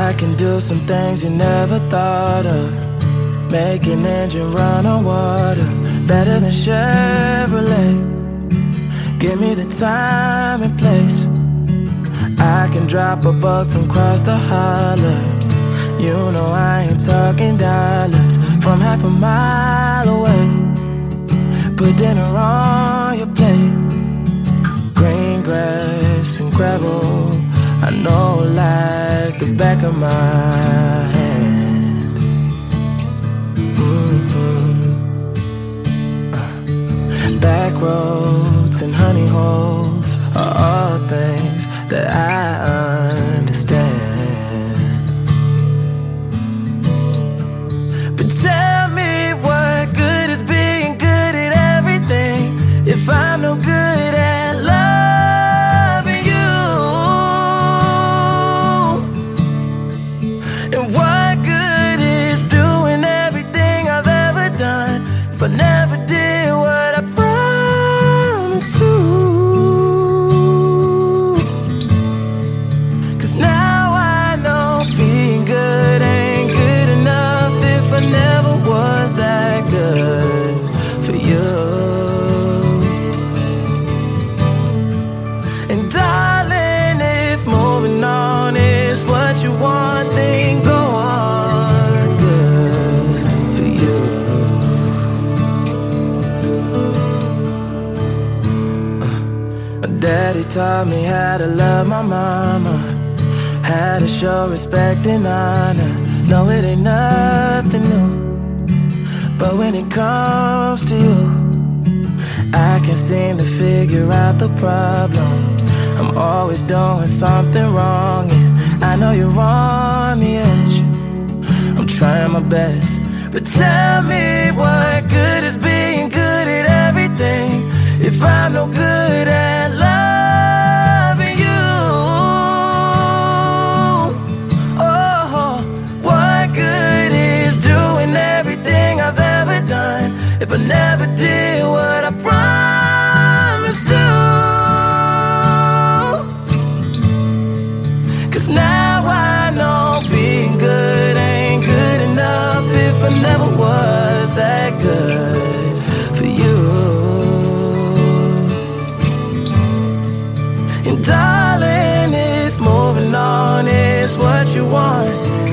I can do some things you never thought of. Make an engine run on water, better than Chevrolet. Give me the time and place. I can drop a buck from across the holler. You know I ain't talking dollars. From half a mile away, put dinner on your plate. Green grass and gravel, I know like the back of my hand. Back roads and honey holes are all things that I understand. But tell me, what good is being good at everything if I'm no good at loving you? And what good is doing everything I've ever done if I never did what I promised to? 'Cause now I know being good ain't good enough if I never was that good for you. And darling, if moving on is what you want, then go on, good for you. Daddy taught me how to love my mama, how to show respect and honor. No, it ain't nothing new, but when it comes to you, I can't seem to figure out the problem. I'm always doing something wrong, and I know you're on the edge. I'm trying my best, but tell me, what good is being good at everything if I'm no good at loving you? Oh, what good is doing everything I've ever done if I never did what I promised to? 'Cause now I know being good ain't good enough if I never was that good for you. And darling, if moving on is what you want,